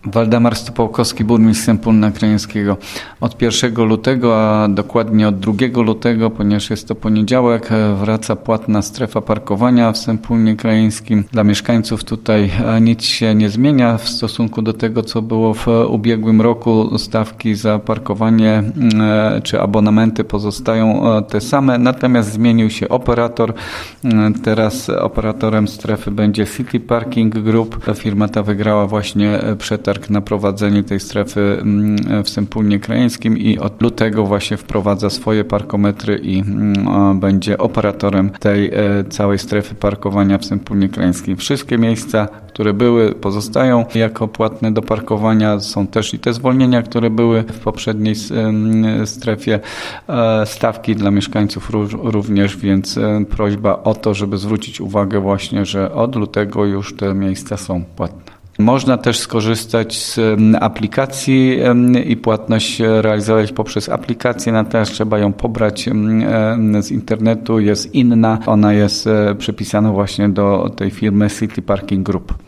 Waldemar Stopałkowski, burmistrz Sępólna Krajeńskiego. Od 1 lutego, a dokładnie od 2 lutego, ponieważ jest to poniedziałek, wraca płatna strefa parkowania w Sępólnie Krajeńskim. Dla mieszkańców tutaj nic się nie zmienia w stosunku do tego, co było w ubiegłym roku. Stawki za parkowanie czy abonamenty pozostają te same, natomiast zmienił się operator. Teraz operatorem strefy będzie City Parking Group. Firma ta wygrała właśnie przetarg na prowadzenie tej strefy w Sępólnie Krajeńskim i od lutego właśnie wprowadza swoje parkometry i będzie operatorem tej całej strefy parkowania w Sępólnie Krajeńskim. Wszystkie miejsca, które były, pozostają jako płatne do parkowania. Są też i te zwolnienia, które były w poprzedniej strefie. Stawki dla mieszkańców również, więc prośba o to, żeby zwrócić uwagę właśnie, że od lutego już te miejsca są płatne. Można też skorzystać z aplikacji i płatność realizować poprzez aplikację, natomiast trzeba ją pobrać z internetu, jest inna. Ona jest przypisana właśnie do tej firmy City Parking Group.